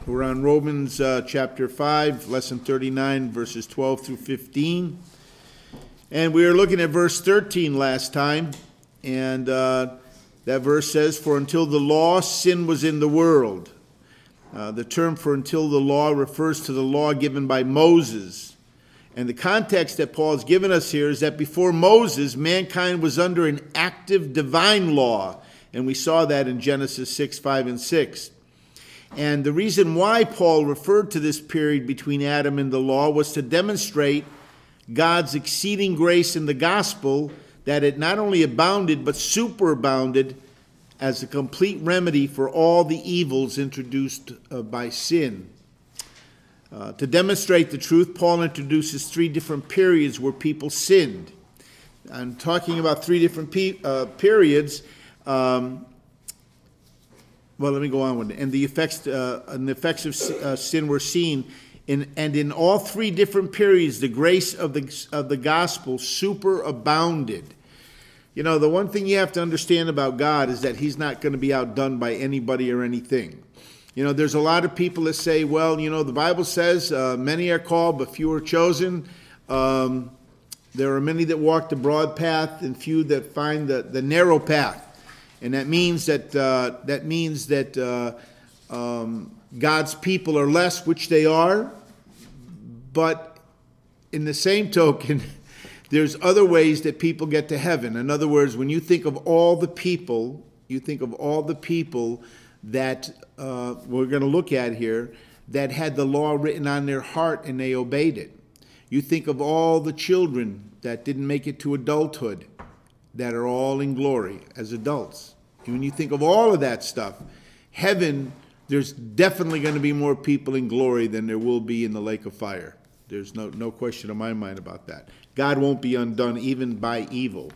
We're on Romans chapter 5, lesson 39, verses 12 through 15. And we were looking at verse 13 last time. And that verse says, "For until the law, sin was in the world." The term for until the law refers to the law given by Moses. And the context that Paul has given us here is that before Moses, mankind was under an active divine law. And we saw that in Genesis 6, 5, and 6. And the reason why Paul referred to this period between Adam and the law was to demonstrate God's exceeding grace in the gospel, that it not only abounded but superabounded as a complete remedy for all the evils introduced by sin. To demonstrate the truth, Paul introduces three different periods where people sinned. I'm talking about three different periods. Well, let me go on with it. And the effects of sin were seen. And in all three different periods, the grace of the gospel superabounded. You know, the one thing you have to understand about God is that he's not going to be outdone by anybody or anything. You know, there's a lot of people that say, well, you know, the Bible says many are called, but few are chosen. There are many that walk the broad path and few that find the narrow path. And that means that God's people are less, which they are. But in the same token, there's other ways that people get to heaven. In other words, when you think of all the people, that we're going to look at here that had the law written on their heart and they obeyed it. You think of all the children that didn't make it to adulthood, that are all in glory as adults. And when you think of all of that stuff, heaven, there's definitely going to be more people in glory than there will be in the lake of fire. There's no question in my mind about that. God won't be undone even by evil.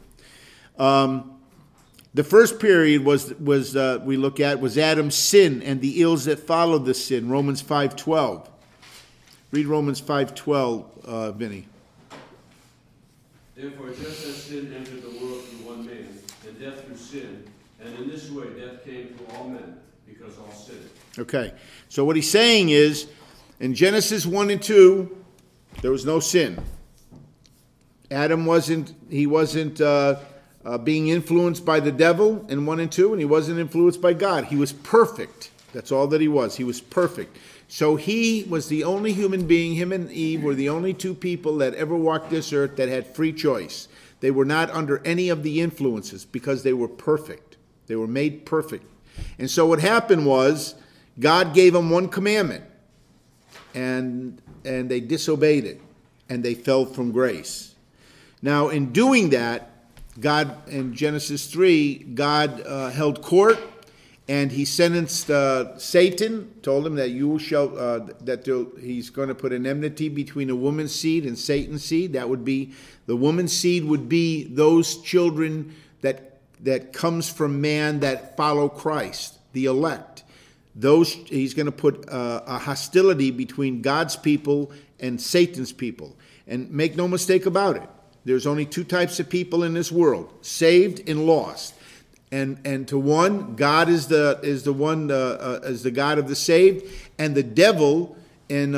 The first period we look at was Adam's sin and the ills that followed the sin. Romans 5:12. Read Romans 5:12, Vinny. Therefore, just as sin entered the world through one man, and death through sin, and in this way death came to all men, because all sinned. Okay, so what he's saying is, in Genesis 1 and 2, there was no sin. Adam wasn't being influenced by the devil in 1 and 2, and he wasn't influenced by God. He was perfect. That's all that he was. He was perfect. So he was the only human being, him and Eve were the only two people that ever walked this earth that had free choice. They were not under any of the influences because they were perfect. They were made perfect. And so what happened was God gave them one commandment, and they disobeyed it, and they fell from grace. Now, in doing that, God, in Genesis 3, God held court, and he sentenced Satan, told him that he's going to put an enmity between a woman's seed and Satan's seed. That would be, the woman's seed would be those children that comes from man that follow Christ, the elect. He's going to put a hostility between God's people and Satan's people. And make no mistake about it, there's only two types of people in this world: saved and lost. And to one, God is the God of the saved, and the devil in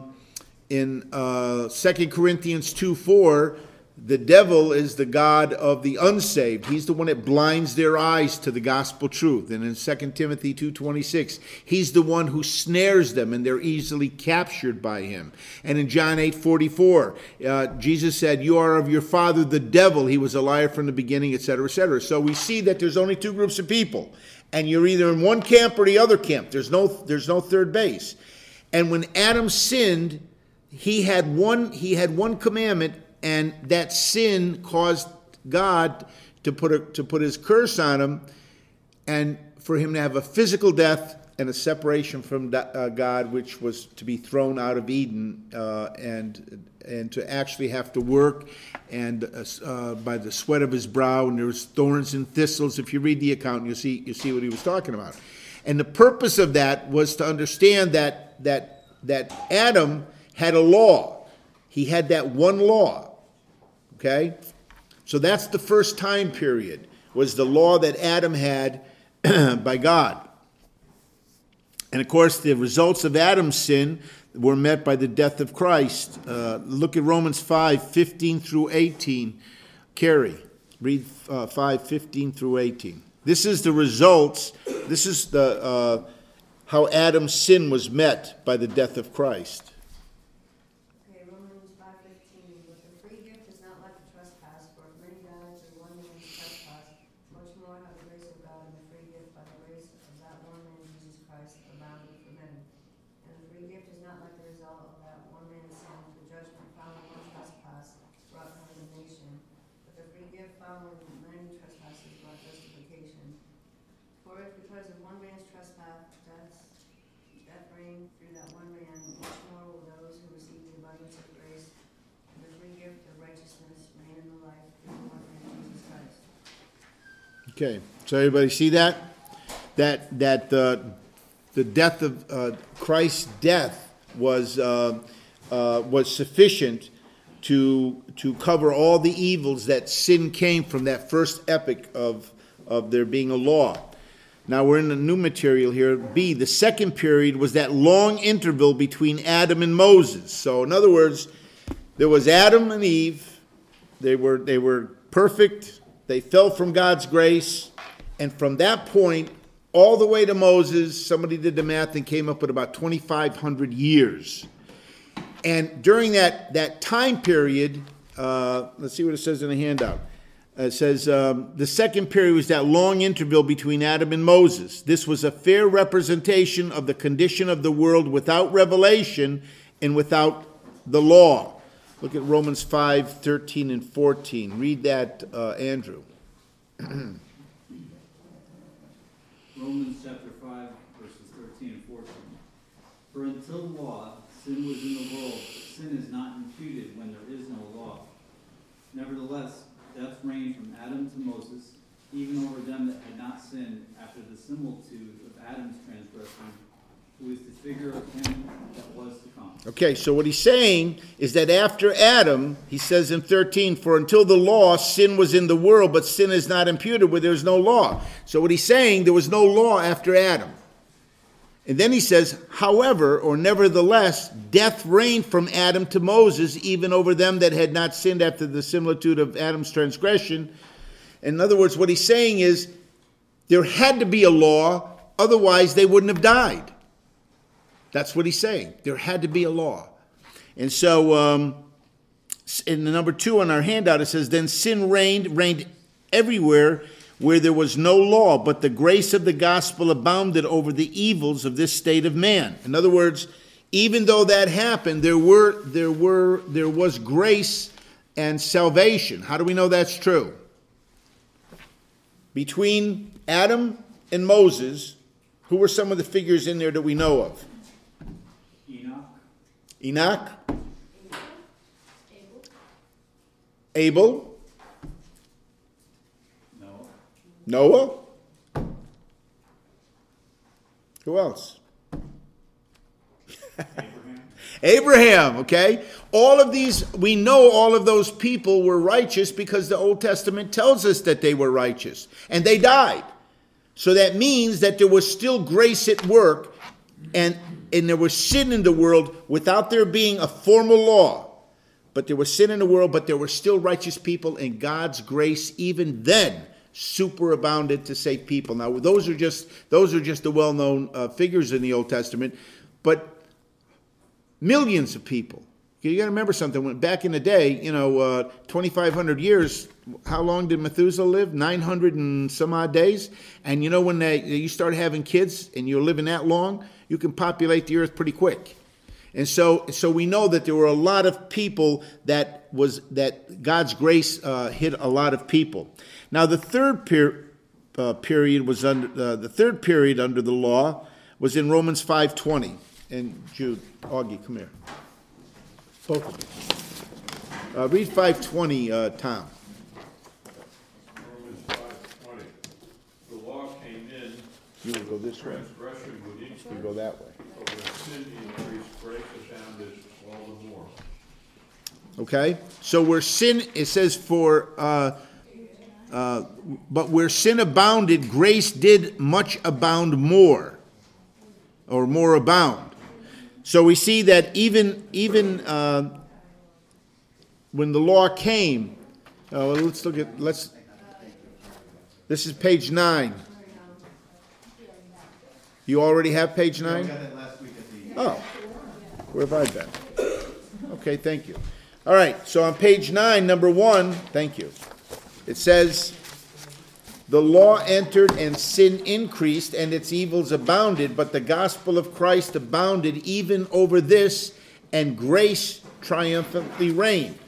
2 Corinthians 2:4, the devil is the god of the unsaved. He's the one that blinds their eyes to the gospel truth. And in 2 Timothy 2:26, he's the one who snares them, and they're easily captured by him. And in John 8:44, Jesus said, "You are of your father the devil. He was a liar from the beginning," etc., etc. So we see that there's only two groups of people, and you're either in one camp or the other camp. There's no third base. And when Adam sinned, he had one commandment. And that sin caused God to put his curse on him, and for him to have a physical death and a separation from God, which was to be thrown out of Eden, and to actually have to work and by the sweat of his brow, and there was thorns and thistles. If you read the account, you see what he was talking about. And the purpose of that was to understand that Adam had a law. He had that one law. Okay? So that's the first time period, was the law that Adam had by God. And of course, the results of Adam's sin were met by the death of Christ. Look at Romans 5:15 through 18. Carrie, read 5:15 through 18. This is the results. This is the how Adam's sin was met by the death of Christ. Okay, Romans 5:15. But the free gift is not like the trespass, for if many died through one man's trespass, much more have the grace of God and the free gift by the grace of that one man, Jesus Christ, abounded for many. And the free gift is not like the result of that one man's sin, for judgment following one trespass brought condemnation, but the free gift following many trespasses brought justification. For if because of one man's trespass death reigned through that one man, much more will those who receive the abundance of grace and the free gift of righteousness reign in the life through one man, Jesus Christ. Okay, so everybody see that? That the death of Christ's death was sufficient to cover all the evils that sin came from that first epoch of there being a law. Now we're in the new material here. B, the second period was that long interval between Adam and Moses. So in other words, there was Adam and Eve. They were perfect. They fell from God's grace. And from that point all the way to Moses, somebody did the math and came up with about 2,500 years. And during that time period, let's see what it says in the handout. It says, the second period was that long interval between Adam and Moses. This was a fair representation of the condition of the world without revelation and without the law. Look at Romans 5:13 and 14. Read that, Andrew. Romans chapter 5, verses 13 and 14. For until the law, sin was in the world, but sin is not imputed when there is no law. Nevertheless, death reigned from Adam to Moses, even over them that had not sinned, after the similitude of Adam's transgression, who is the figure of him that was to come. Okay, so what he's saying is that after Adam, he says in 13, for until the law, sin was in the world, but sin is not imputed where there's no law. So what he's saying, there was no law after Adam. And then he says, however, or nevertheless, death reigned from Adam to Moses, even over them that had not sinned after the similitude of Adam's transgression. In other words, what he's saying is, there had to be a law, otherwise they wouldn't have died. That's what he's saying. There had to be a law. And so, in the number 2 on our handout, it says, then sin reigned everywhere where there was no law, but the grace of the gospel abounded over the evils of this state of man. In other words, even though that happened, there was grace and salvation. How do we know that's true? Between Adam and Moses, who were some of the figures in there that we know of? Enoch? Abel? Noah? Who else? Abraham, okay? All of these, we know all of those people were righteous because the Old Testament tells us that they were righteous. And they died. So that means that there was still grace at work, and there was sin in the world without there being a formal law. But there was sin in the world, but there were still righteous people, and God's grace even then superabounded to save people. Now, those are just the well-known figures in the Old Testament, but millions of people. You got to remember something. When back in the day, 2,500 years. How long did Methuselah live? 900 and some odd days. And when you start having kids and you're living that long, you can populate the earth pretty quick. And so we know that there were a lot of people that God's grace hit a lot of people. Now the third period was under under the law was in Romans 5:20. And Jude, Augie, come here. Both of you. Read 5:20, Tom. Romans 5:20. The law came in. You will go this way. Transgression would each You go that way. but when sin increased, grace abounded all the more. Okay, so where sin, it says but where sin abounded, grace did much abound more. or more abound. So we see that even when the law came, let's look at, this is page 9. You already have page 9? We got that last week at the. Oh, where have I been? Okay, thank you. All right, so on page 9, number 1, thank you. It says, the law entered and sin increased and its evils abounded, but the gospel of Christ abounded even over this, and grace triumphantly reigned.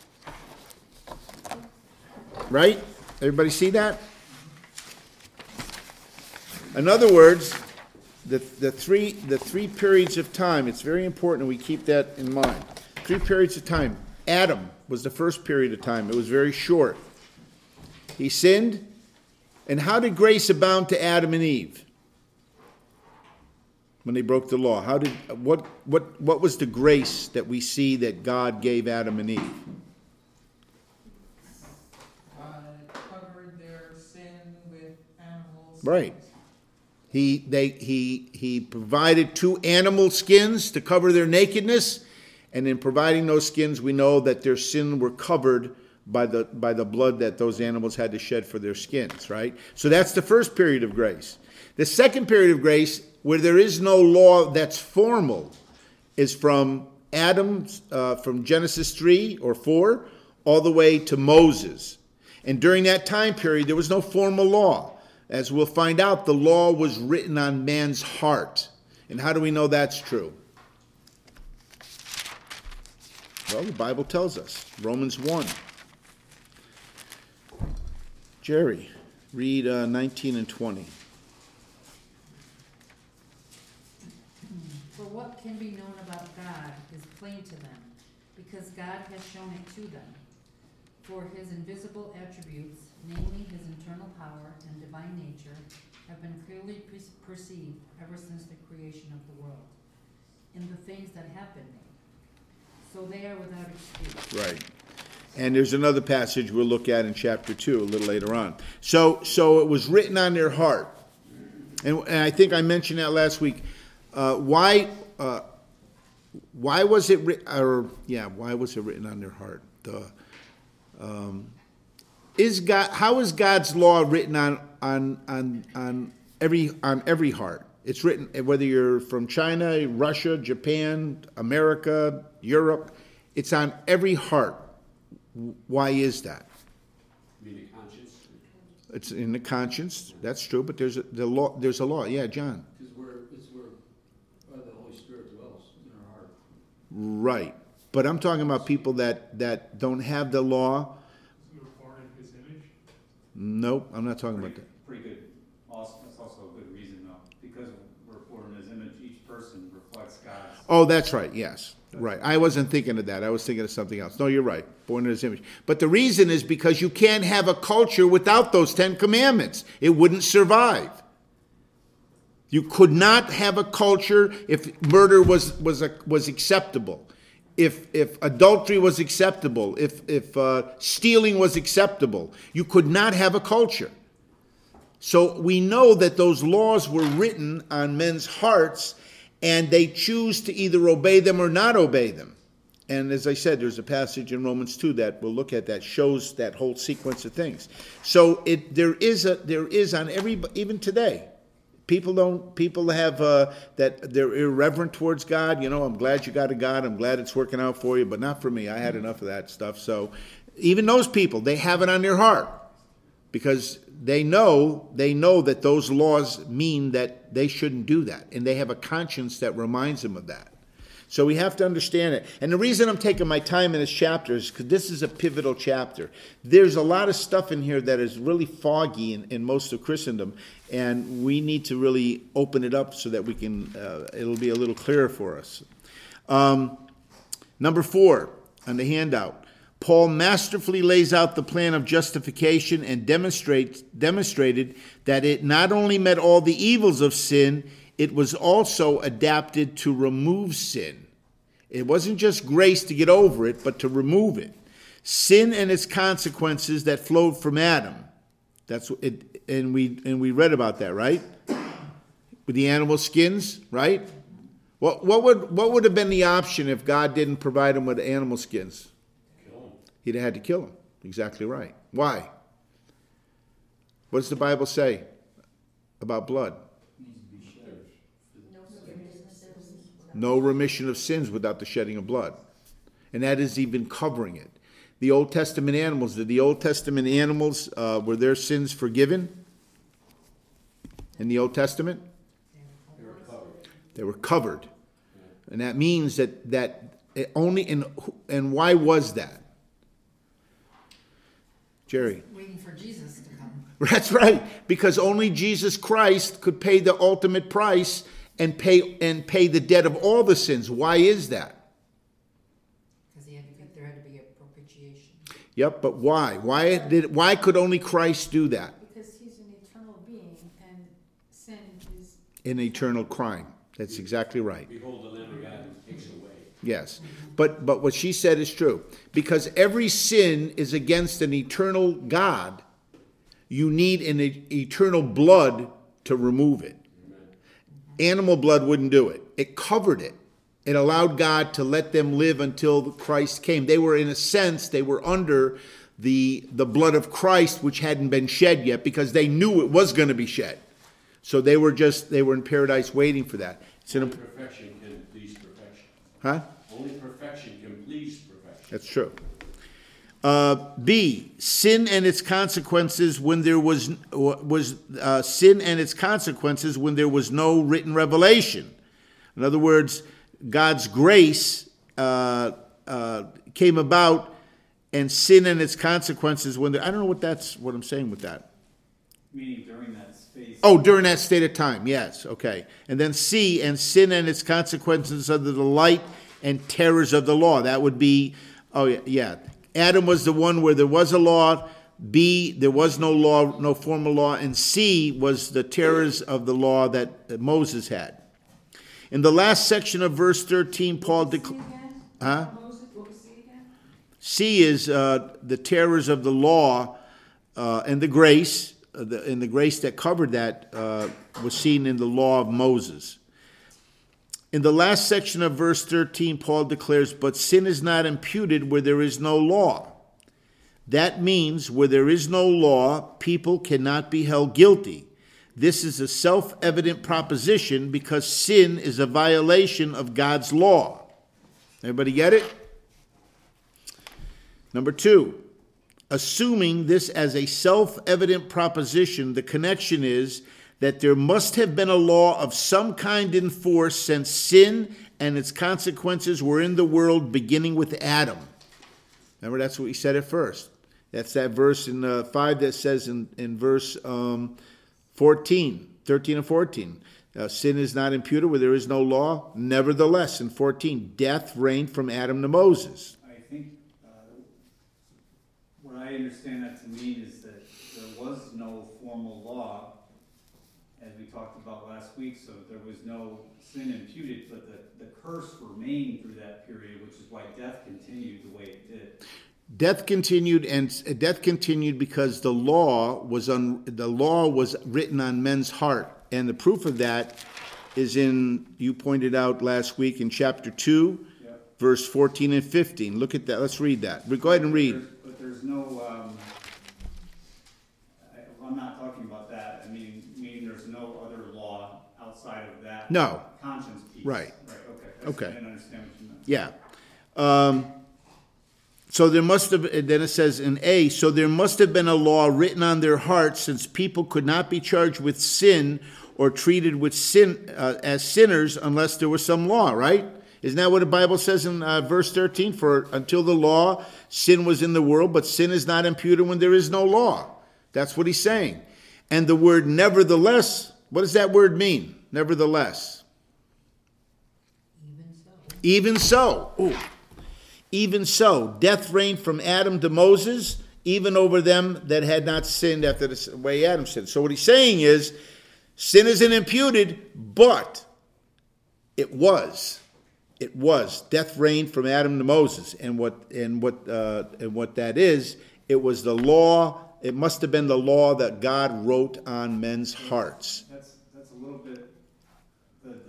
Right? Everybody see that? In other words, the three periods of time, it's very important we keep that in mind. 3 periods of time. Adam was the first period of time. It was very short. He sinned. And how did grace abound to Adam and Eve when they broke the law? What was the grace that we see that God gave Adam and Eve? Covered their sin with animals. Right. He provided 2 animal skins to cover their nakedness, and in providing those skins, we know that their sin were covered by the blood that those animals had to shed for their skins, right? So that's the first period of grace. The second period of grace, where there is no law that's formal, is from Adam, from Genesis 3 or 4, all the way to Moses. And during that time period, there was no formal law. As we'll find out, the law was written on man's heart. And how do we know that's true? Well, the Bible tells us. Romans 1. Jerry, read 19 and 20. For what can be known about God is plain to them, because God has shown it to them. For his invisible attributes, namely his internal power and divine nature, have been clearly perceived ever since the creation of the world, in the things that have been made. So they are without excuse. Right. And there's another passage we'll look at in chapter 2 a little later on. So it was written on their heart. And I think I mentioned that last week. Why was it why was it written on their heart? How is God's law written on every heart? It's written whether you're from China, Russia, Japan, America, Europe. It's on every heart. Why is that? You mean the conscience? It's in the conscience. That's true, but there's a law. There's a law. Yeah, John. Because it's where the Holy Spirit dwells in our heart. Right, but I'm talking about people that don't have the law. You were born in his image. Nope, I'm not talking about that. Pretty good. That's also a good reason, though, because we're born in his image. Each person reflects God's. Oh, that's right. Yes, right. I wasn't thinking of that. I was thinking of something else. No, you're right. Born in his image. But the reason is because you can't have a culture without those 10 commandments. It wouldn't survive. You could not have a culture if murder was acceptable, if adultery was acceptable, if stealing was acceptable. You could not have a culture. So we know that those laws were written on men's hearts, and they choose to either obey them or not obey them. And as I said, there's a passage in Romans 2 that we'll look at that shows that whole sequence of things. So there is on every, even today, people have that they're irreverent towards God. You know, I'm glad you got a God. I'm glad it's working out for you, but not for me. I had enough of that stuff. So even those people, they have it on their heart because they know that those laws mean that they shouldn't do that, and they have a conscience that reminds them of that. So we have to understand it. And the reason I'm taking my time in this chapter is because this is a pivotal chapter. There's a lot of stuff in here that is really foggy in most of Christendom, and we need to really open it up so that we can, it'll be a little clearer for us. Number 4 on the handout. Paul masterfully lays out the plan of justification and demonstrated that it not only met all the evils of sin, it was also adapted to remove sin. It wasn't just grace to get over it, but to remove it. Sin and its consequences that flowed from Adam. That's it, and we read about that, right? with the animal skins, right? What would have been the option if God didn't provide them with animal skins? Kill him. He'd have had to kill them. Exactly right. Why? What does the Bible say about blood? No forgiveness of sins. No remission of sins without the shedding of blood. And that is even covering it. The Old Testament animals, were their sins forgiven in the Old Testament? They were covered. They were covered. And that means that it only, and why was that? Jerry. Waiting for Jesus to come. That's right, because only Jesus Christ could pay the ultimate price and pay the debt of all the sins. Why is that? Because there had to be a propitiation. Yep, but why? Why could only Christ do that? Because he's an eternal being and sin is. An eternal crime. That's exactly right. Behold the Lamb of God who takes away. Yes. But what she said is true. Because every sin is against an eternal God, you need an eternal blood to remove it. Animal blood wouldn't do it. It covered it. It allowed God to let them live until Christ came. They were, in a sense, they were under the blood of Christ, which hadn't been shed yet, because they knew it was going to be shed. So they were in paradise waiting for that. Only perfection can please perfection. Huh? Only perfection can please perfection. That's true. B, sin and its consequences when there was sin and its consequences when there was no written revelation. In other words, God's grace came about, and sin and its consequences when I don't know what I'm saying with that. Meaning during that space. Oh, during that state of time, yes, okay. And then C, and sin and its consequences under the light and terrors of the law. That would be, Adam was the one where there was a law. B, there was no law, no formal law. And C was the terrors of the law that Moses had. In the last section of verse 13, Paul declares... Huh? What was C again? C is the terrors of the law and the grace. And the grace that covered that was seen in the law of Moses. In the last section of verse 13, Paul declares, but sin is not imputed where there is no law. That means where there is no law, people cannot be held guilty. This is a self-evident proposition because sin is a violation of God's law. Everybody get it? Number 2. Assuming this as a self-evident proposition, the connection is that there must have been a law of some kind in force since sin and its consequences were in the world beginning with Adam. Remember, that's what we said at first. That's that verse in 5 that says in verse 13 and 14. Sin is not imputed where there is no law. Nevertheless, in 14, death reigned from Adam to Moses. I think what I understand that to mean is that there was no formal law, as we talked about last week, so there was no sin imputed, but the curse remained through that period, which is why death continued the way it did. Death continued because the law was written on men's heart, and the proof of that is you pointed out last week in chapter 2, verse 14 and 15. Look at that. Let's read that. Go ahead and read. But there's no. I'm not talking about that. I mean there's no other law outside of that. No. Conscience piece. Right. Okay. Okay. I didn't understand what you meant. Yeah. So there must have, then it says in A, so there must have been a law written on their hearts, since people could not be charged with sin or treated with sin as sinners unless there was some law, right? Isn't that what the Bible says in verse 13? For until the law, sin was in the world, but sin is not imputed when there is no law. That's what he's saying. And the word nevertheless, what does that word mean? Nevertheless. Even so. Ooh. Even so, death reigned from Adam to Moses, even over them that had not sinned after the way Adam sinned. So what he's saying is, sin isn't imputed, but it was. It was. Death reigned from Adam to Moses. And what that is, it was the law. It must have been the law that God wrote on men's hearts. That's a little bit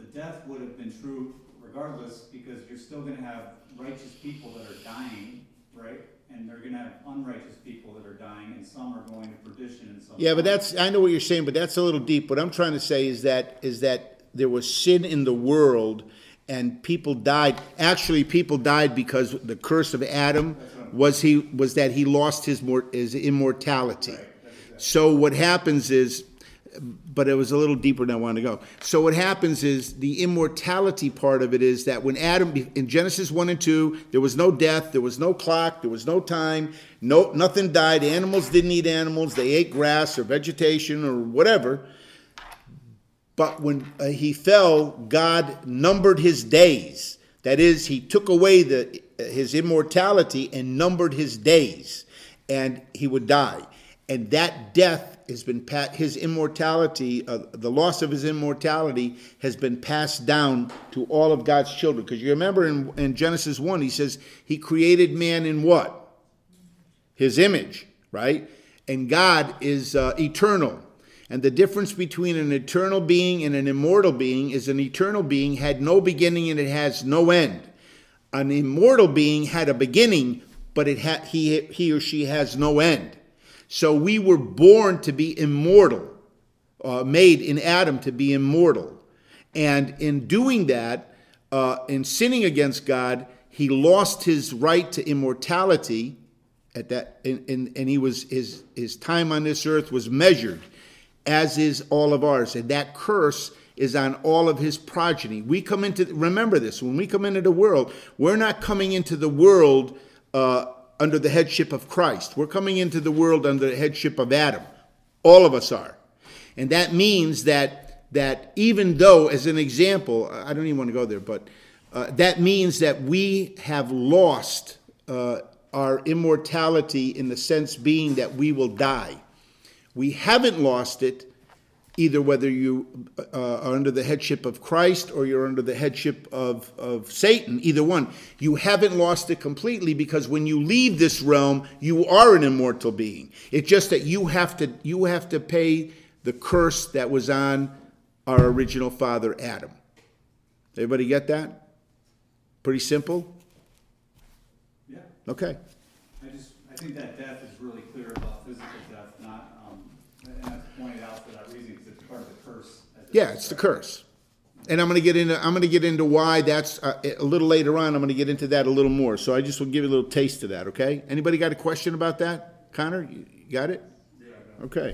death would have been true regardless, because you're still gonna have righteous people that are dying, right? And they're gonna have unrighteous people that are dying, and some are going to perdition and some. Yeah, but aren't. I know what you're saying, but that's a little deep. What I'm trying to say is that there was sin in the world, and people died. Actually, people died because the curse of Adam was that he lost his immortality. Right, that's exactly. So what happens is, but it was a little deeper than I wanted to go. So what happens is the immortality part of it is that when Adam, in Genesis 1 and 2, there was no death, there was no clock, there was no time, nothing died. Animals didn't eat animals, they ate grass or vegetation or whatever. But when he fell, God numbered his days. That is, he took away his immortality and numbered his days, and he would die. And that death has been his immortality, the loss of his immortality has been passed down to all of God's children. Because you remember in Genesis 1, he says he created man in what? His image, right? And God is eternal. And the difference between an eternal being and an immortal being is an eternal being had no beginning and it has no end. An immortal being had a beginning, but he or she has no end. So we were born to be immortal, made in Adam to be immortal. And in doing that, in sinning against God, he lost his right to immortality at that, and he was his time on this earth was measured, as is all of ours. And that curse is on all of his progeny. Remember this, when we come into the world, we're not coming into the world under the headship of Christ. We're coming into the world under the headship of Adam. All of us are. And that means that even though, as an example, I don't even want to go there, but that means that we have lost our immortality in the sense being that we will die. We haven't lost it either whether you are under the headship of Christ or you're under the headship of Satan, either one. You haven't lost it completely, because when you leave this realm, you are an immortal being. It's just that you have to pay the curse that was on our original father, Adam. Everybody get that? Pretty simple? Yeah. Okay. I think that death is really clear about physical death, not, and that's pointed out for that reason, because it's part of the curse. Yeah, it's the curse. And I'm going to get into why that's a little later on. I'm going to get into that a little more. So I just will give you a little taste of that, okay? Anybody got a question about that? Connor, you got it? Yeah, I got Okay.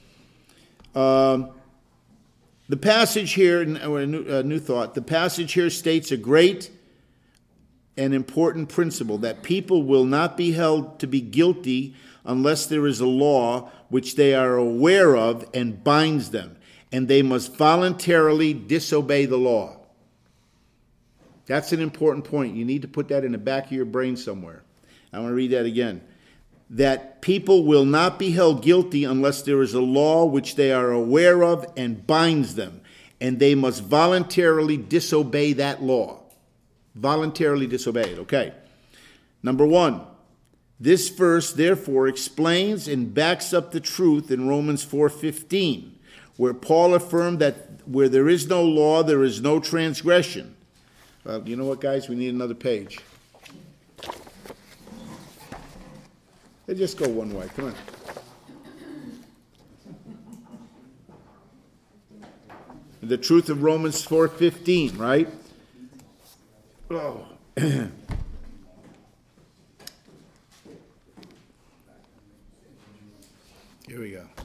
The passage here, a new thought, the passage here states a great and important principle, that people will not be held to be guilty unless there is a law which they are aware of and binds them, and they must voluntarily disobey the law. That's an important point. You need to put that in the back of your brain somewhere. I want to read that again. That people will not be held guilty unless there is a law which they are aware of and binds them, and they must voluntarily disobey that law. Voluntarily disobey it. Okay. Number 1, this verse therefore explains and backs up the truth in Romans 4:15, where Paul affirmed that where there is no law, there is no transgression. Well, you know what, guys? We need another page. They just go one way. Come on. The truth of Romans 4:15, right? Oh. Here we go.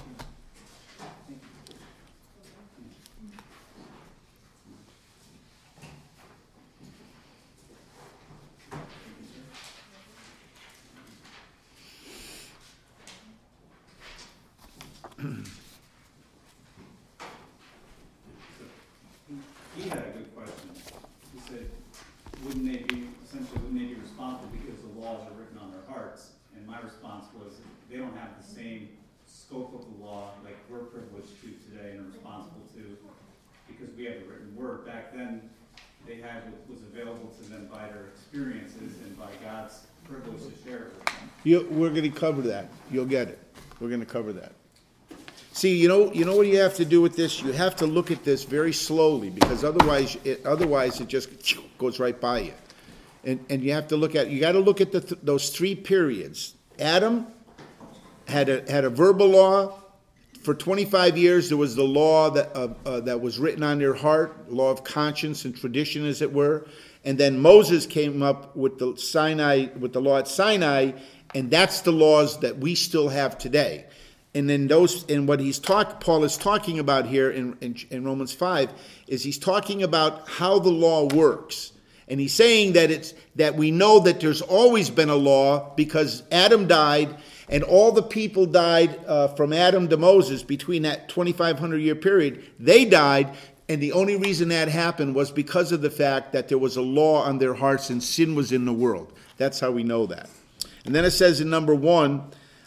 He had a good question. He said, wouldn't they be responsible because the laws are written on their hearts? And my response was, they don't have the same scope of the law like we're privileged to today and are responsible to, because we have the written word. Back then, they had what was available to them by their experiences and by God's privilege to share it with them. We're going to cover that. You'll get it. We're going to cover that. See, you know what you have to do with this? You have to look at this very slowly, because otherwise it just goes right by you. And you have to look at, you got to look at those three periods. Adam had a verbal law. For 25 years, there was the law that was written on their heart, law of conscience and tradition, as it were. And then Moses came up with the law at Sinai, and that's the laws that we still have today. And then what Paul is talking about here in Romans 5 is he's talking about how the law works. And he's saying that we know that there's always been a law because Adam died, and all the people died from Adam to Moses between that 2,500 year period. They died, and the only reason that happened was because of the fact that there was a law on their hearts and sin was in the world. That's how we know that. And then it says in number 1,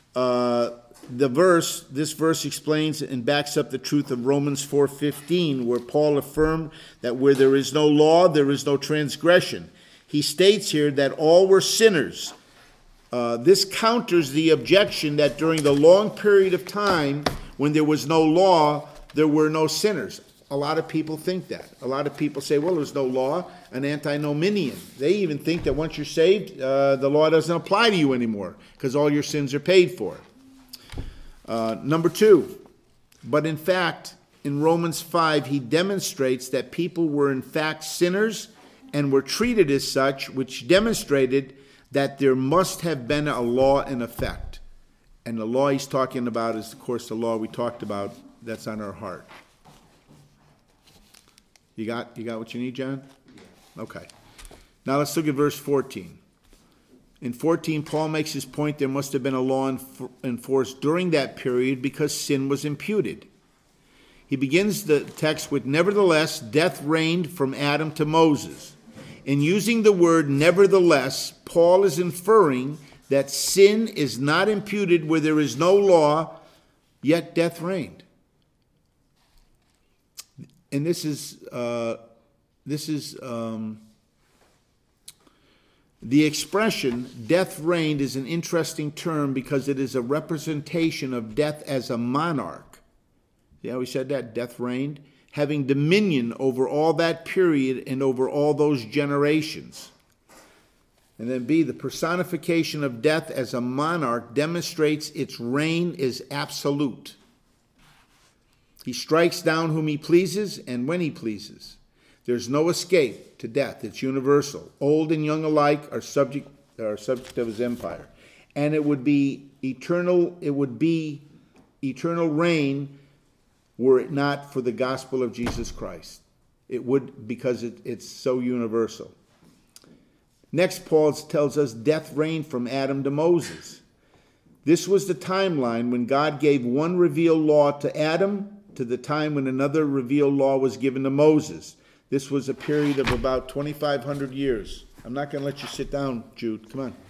this verse explains and backs up the truth of Romans 4:15, where Paul affirmed that where there is no law, there is no transgression. He states here that all were sinners. This counters the objection that during the long period of time when there was no law, there were no sinners. A lot of people think that. A lot of people say, well, there's no law, an antinomian. They even think that once you're saved, the law doesn't apply to you anymore because all your sins are paid for. Number 2, but in fact, in Romans 5, he demonstrates that people were in fact sinners and were treated as such, which demonstrated that there must have been a law in effect. And the law he's talking about is, of course, the law we talked about that's on our heart. You got what you need, John? Okay. Now let's look at verse 14. In 14, Paul makes his point there must have been a law enforced during that period because sin was imputed. He begins the text with, nevertheless, death reigned from Adam to Moses. In using the word nevertheless, Paul is inferring that sin is not imputed where there is no law, yet death reigned. And this is the expression death reigned is an interesting term because it is a representation of death as a monarch. See how we said that? Death reigned. Having dominion over all that period and over all those generations. And then B, the personification of death as a monarch demonstrates its reign is absolute. He strikes down whom he pleases and when he pleases. There's no escape to death. It's universal. Old and young alike are subject of his empire. And it would be eternal reign were it not for the gospel of Jesus Christ. It would, because it's so universal. Next, Paul tells us death reigned from Adam to Moses. This was the timeline when God gave one revealed law to Adam to the time when another revealed law was given to Moses. This was a period of about 2,500 years. I'm not going to let you sit down, Jude. Come on.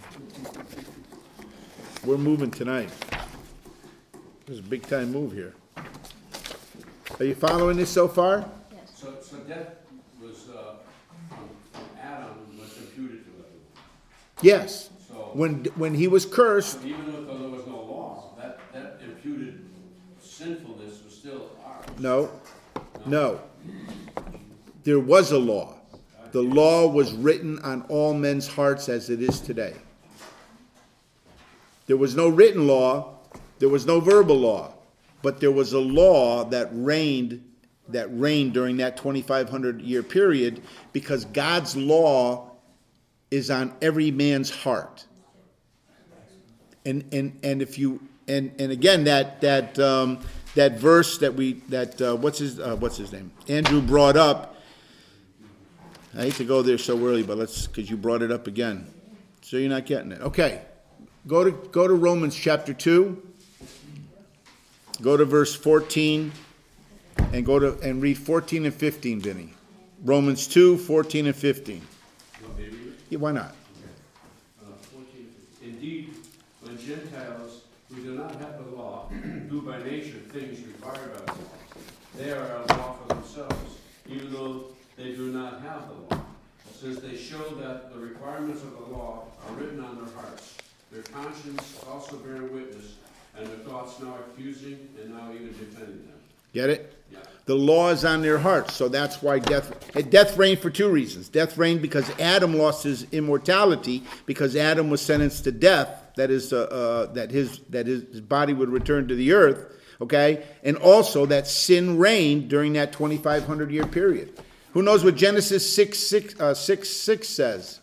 We're moving tonight. This is a big-time move here. Are you following this so far? Yes. So death was, Adam was imputed to it. Yes. So When he was cursed, even though there was no law, that imputed sinfulness was still ours. No. There was a law. The law was written on all men's hearts as it is today. There was no written law. There was no verbal law. But there was a law that reigned during that 2,500 year period because God's law is on every man's heart. And if you and again that verse that what's his name? Andrew brought up. I hate to go there so early, but because you brought it up again. So you're not getting it. Okay. Go to Romans chapter 2. Go to verse 14 and read 14 and 15, Vinny. Romans 2, 14 and 15. Yeah, why not? 14. Indeed, when Gentiles who do not have the law do by nature things required by the law, they are a law for themselves, even though they do not have the law. Since they show that the requirements of the law are written on their hearts, their conscience also bear witness, And the thoughts now accusing and now even defending them. Get it? Yeah. The law is on their hearts, so that's why death reigned for two reasons. Death reigned because Adam lost his immortality, because Adam was sentenced to death, that is, that his body would return to the earth, okay? And also that sin reigned during that 2,500-year period. Who knows what Genesis 6:6 says?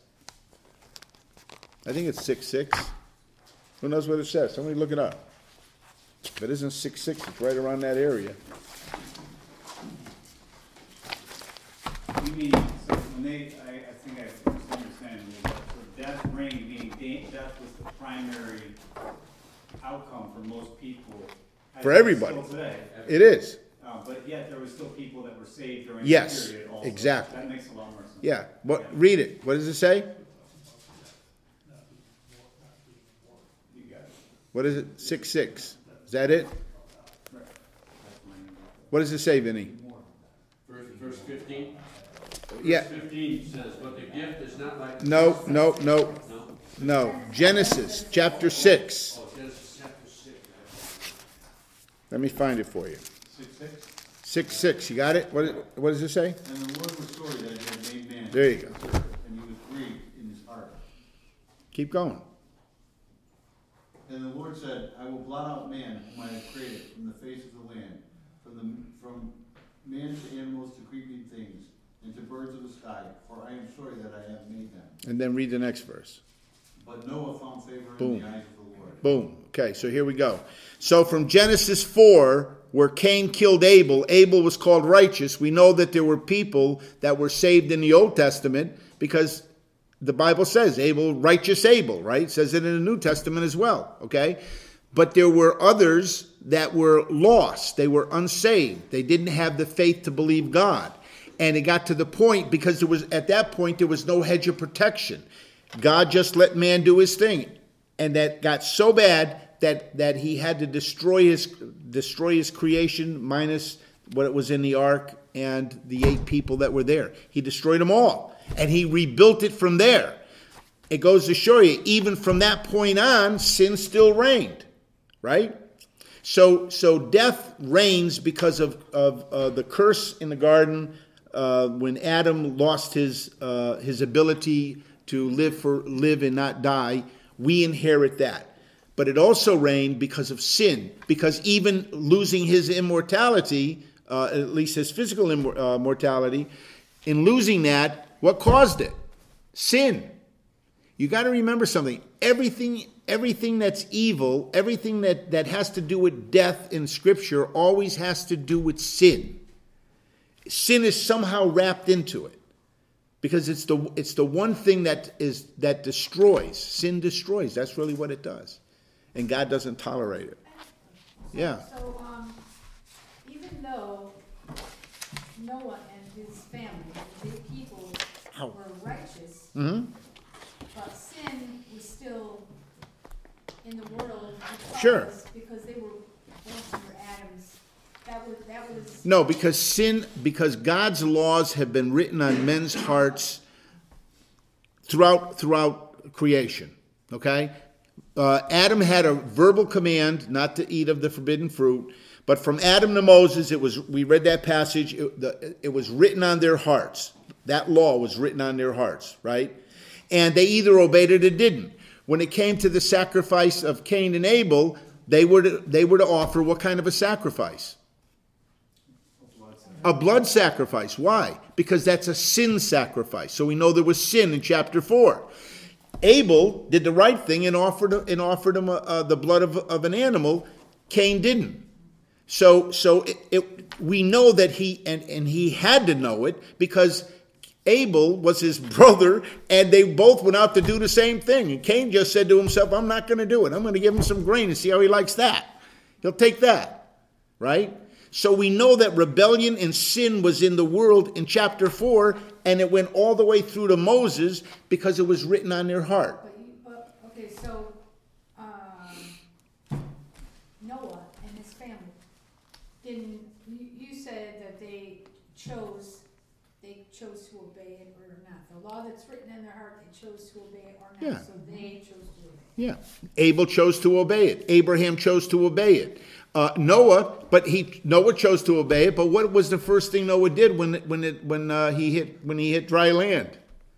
I think it's 6:6. Who knows what it says? Somebody look it up. If it isn't 6:6, it's right around that area. You mean, so when they, I think I understand, so death reigned, meaning death was the primary outcome for most people. For everybody. Still today. It is. But yet there were still people that were saved during Yes, that period also. exactly. That makes a lot more sense. Yeah. Read it. What does it say? You got it. What is it? 6:6. Is that it? Right. What does it say, Vinny? Verse 15? Yeah. Verse 15 says, but the gift is not like... No. No? Genesis chapter 6. Oh, Genesis chapter 6. Let me find it for you. 6:6? 6:6. You got it? What does it say? And the Lord was sorry that he had made man. There you go. And he was grieved in his heart. Keep going. And the Lord said, I will blot out man whom I have created from the face of the land, from man to animals to creeping things, and to birds of the sky, for I am sorry that I have made them. And then read the next verse. But Noah found favor Boom. in the eyes of the Lord. Boom. Okay, so here we go. So from Genesis 4, where Cain killed Abel, Abel was called righteous. We know that there were people that were saved in the Old Testament because the Bible says Abel, righteous Abel, right? It says it in the New Testament as well, okay? But there were others that were lost. They were unsaved. They didn't have the faith to believe God. And it got to the point, because at that point there was no hedge of protection. God just let man do his thing. And that got so bad that he had to destroy his creation, minus what was in the ark and the 8 people that were there. He destroyed them all. And he rebuilt it from there. It goes to show you, even from that point on, sin still reigned. Right? So death reigns because of the curse in the garden, when Adam lost his ability to live and not die. We inherit that. But it also reigned because of sin. Because even losing his immortality, at least his physical mortality, in losing that, what caused it? Sin. You got to remember something. Everything that's evil, everything that has to do with death in Scripture always has to do with sin. Sin is somehow wrapped into it. Because it's the one thing that destroys. Sin destroys. That's really what it does. And God doesn't tolerate it. Yeah. So, even though Noah and his family, the people, were righteous, but sin was still in the world because they were born under Adam's. That was No, because God's laws have been written on men's hearts throughout creation. Okay? Adam had a verbal command not to eat of the forbidden fruit, but from Adam to Moses, we read that passage, it was written on their hearts. That law was written on their hearts, right? And they either obeyed it or didn't. When it came to the sacrifice of Cain and Abel, they were to offer what kind of a sacrifice? A blood sacrifice. Why? Because that's a sin sacrifice. So we know there was sin in chapter 4. Abel did the right thing and offered him the blood of an animal. Cain didn't. So we know that he had to know it because Abel was his brother, and they both went out to do the same thing. And Cain just said to himself, I'm not going to do it. I'm going to give him some grain and see how he likes that. He'll take that, right? So we know that rebellion and sin was in the world in chapter 4, and it went all the way through to Moses because it was written on their heart. okay. So Noah and his family didn't. You said that they chose obey it or not. The law that's written in their heart, they chose to obey it or not. Yeah. So they chose to obey it. Yeah. Abel chose to obey it. Abraham chose to obey it. Noah chose to obey it. But what was the first thing Noah did when he hit dry land?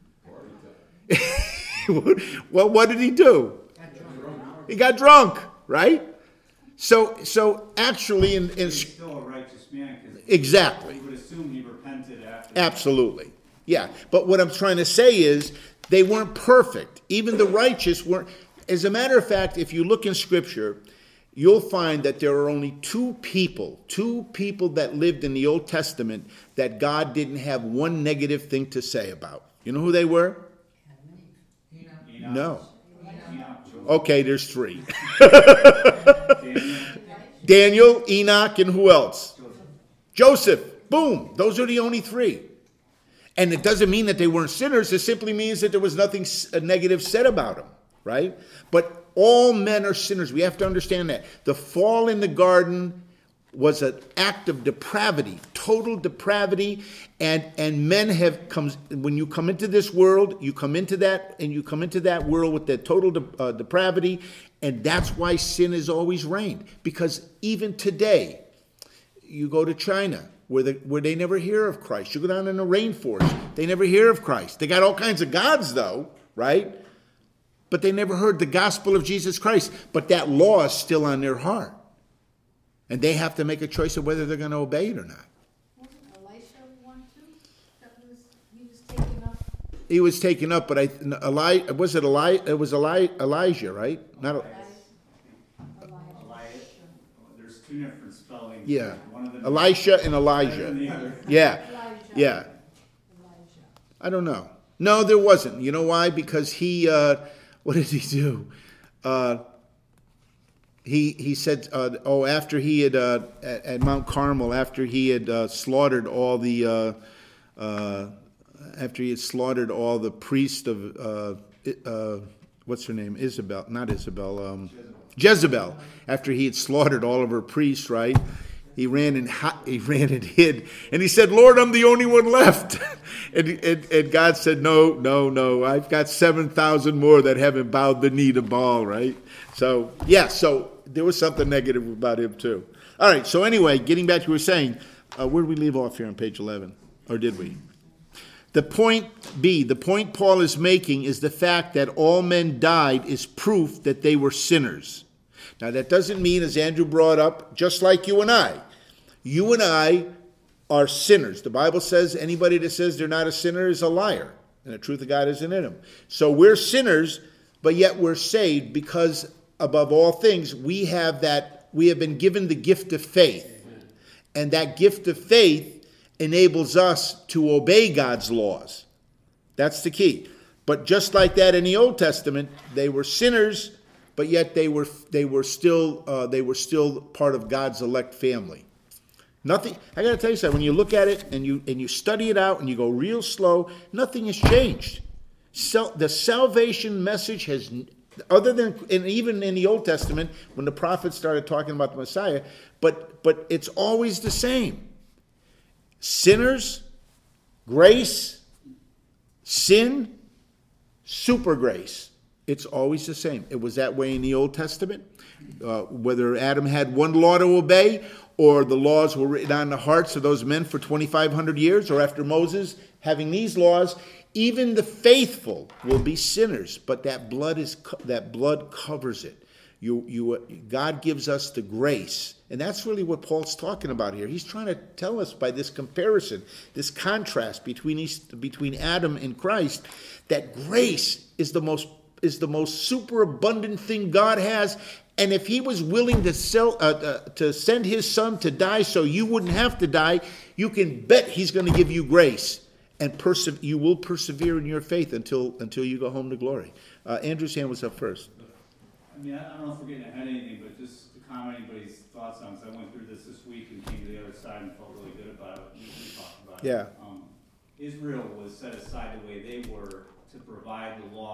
Well, what did he do? He got drunk, right? So actually, He's still a righteous man, because exactly. you would assume he repented after. Absolutely. Yeah. But what I'm trying to say is they weren't perfect. Even the righteous weren't. As a matter of fact, if you look in Scripture, you'll find that there are only two people that lived in the Old Testament that God didn't have one negative thing to say about. You know who they were? Enoch. No. Enoch. Okay, there's three. Daniel. Daniel, Enoch, and who else? Joseph. Boom. Those are the only three. And it doesn't mean that they weren't sinners. It simply means that there was nothing negative said about them, right? But all men are sinners. We have to understand that. The fall in the garden was an act of depravity, total depravity, and men have come. When you come into this world, you come into that world with that total depravity, and that's why sin has always reigned. Because even today, you go to China, where they never hear of Christ. You go down in the rainforest, they never hear of Christ. They got all kinds of gods, though, right? But they never heard the gospel of Jesus Christ. But that law is still on their heart. And they have to make a choice of whether they're going to obey it or not. Wasn't Elisha one too? He was taken up. He was taken up, but Elijah, right? Not There's two different spellings. yeah. One of them Elisha and better Elijah. than the other. Yeah. Elijah. Yeah. Elijah. I don't know. No, there wasn't. You know why? Because he, what did he do? He said, after he had, at Mount Carmel, after he had slaughtered all the, priests of, what's her name? Jezebel. After he had slaughtered all of her priests, right? He ran and hid, and he said, "Lord, I'm the only one left." and God said, "No, I've got 7,000 more that haven't bowed the knee to Baal." Right? So there was something negative about him too. All right. So anyway, getting back to what we were saying, where did we leave off here on page 11, or did we? The point Paul is making is the fact that all men died is proof that they were sinners. Now, that doesn't mean, as Andrew brought up, just like you and I are sinners. The Bible says anybody that says they're not a sinner is a liar, and the truth of God isn't in them. So we're sinners, but yet we're saved because, above all things, we have been given the gift of faith. And that gift of faith enables us to obey God's laws. That's the key. But just like that in the Old Testament, they were sinners, but yet they were still part of God's elect family. Nothing. I got to tell you something. When you look at it and you study it out and you go real slow, nothing has changed. The salvation message has, other than, and even in the Old Testament when the prophets started talking about the Messiah, but it's always the same. Sinners, grace, sin, super grace. It's always the same. It was that way in the Old Testament. Whether Adam had one law to obey, or the laws were written on the hearts of those men for 2,500 years, or after Moses having these laws, even the faithful will be sinners. But that blood covers it. God gives us the grace. And that's really what Paul's talking about here. He's trying to tell us by this comparison, this contrast between Adam and Christ, that grace is the most superabundant thing God has. And if he was willing to send his son to die so you wouldn't have to die, you can bet he's going to give you grace. And you will persevere in your faith until you go home to glory. Andrew's hand was up first. I mean, I don't know if we're getting ahead of anything, but just to comment anybody's thoughts on it, 'cause I went through this week and came to the other side and felt really good about it. We talked about Yeah. it. Israel was set aside the way they were to provide the law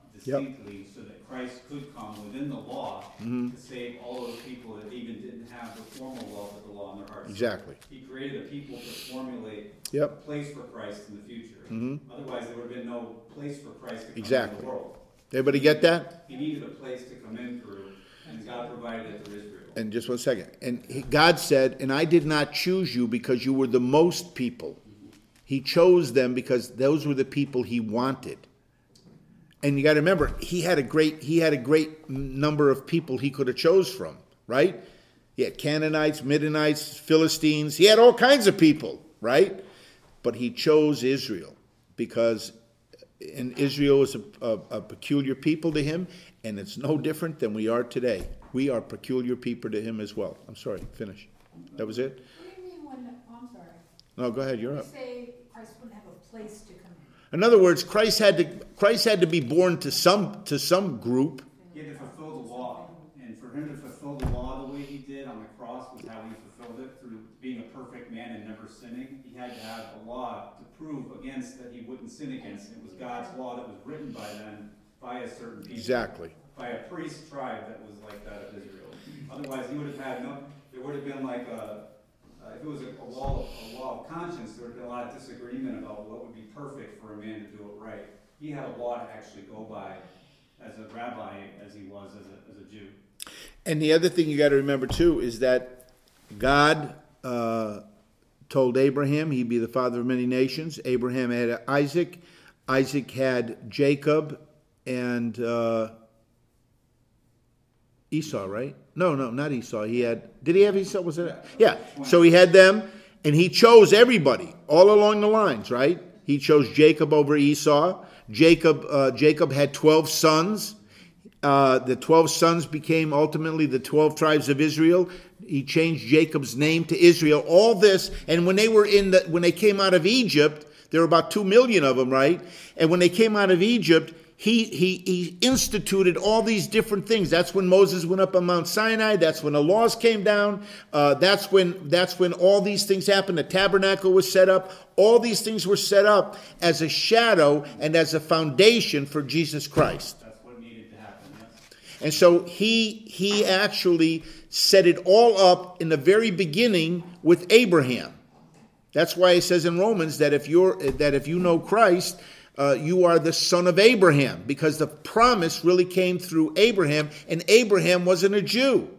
distinctly so that Christ could come within the law Mhm. to save all those people that even didn't have the formal law but the law in their hearts. Exactly. He created a people to formulate Yep. a place for Christ in the future. Mhm. Otherwise, there would have been no place for Christ to come Exactly. into the world. Everybody get that? He needed a place to come in through, and God provided it through Israel. And just one second. And God said, and I did not choose you because you were the most people. He chose them because those were the people he wanted. And you got to remember, he had a great number of people he could have chose from, right? He had Canaanites, Midianites, Philistines. He had all kinds of people, right? But he chose Israel because Israel is a peculiar people to him, and it's no different than we are today. We are peculiar people to him as well. I'm sorry, finish. That was it? What do you mean when, I'm sorry. No, go ahead, you're You up. say Christ wouldn't have a place to come in. In other words, Christ had to be born to some group. He had to fulfill the law, and for him to fulfill the law the way he did on the cross was how he fulfilled it through being a perfect man and never sinning. He had to have a law to prove against that he wouldn't sin against. It was God's law that was written by then by a certain people. Exactly. By a priest tribe that was like that of Israel. Otherwise, he would have had no. There would have been like if it was a law of conscience, there would have been a lot of disagreement about what would be perfect for a man to do it right. He had a law to actually go by as a rabbi, as he was as a Jew. And the other thing you got to remember too is that God told Abraham he'd be the father of many nations. Abraham had Isaac. Isaac had Jacob and Esau, right? No, not Esau. Did he have Esau? Was it? Yeah. So he had them, and he chose everybody all along the lines, right? He chose Jacob over Esau. Jacob had 12 sons. The 12 sons became ultimately the 12 tribes of Israel. He changed Jacob's name to Israel. All this, and when they came out of Egypt, there were about 2 million of them, right? And when they came out of Egypt, he instituted all these different things. That's when Moses went up on Mount Sinai. That's when the laws came down. That's when all these things happened. The tabernacle was set up. All these things were set up as a shadow and as a foundation for Jesus Christ. That's what needed to happen, yes. And so he actually set it all up in the very beginning with Abraham. That's why it says in Romans that if you know Christ, you are the son of Abraham, because the promise really came through Abraham, and Abraham wasn't a Jew.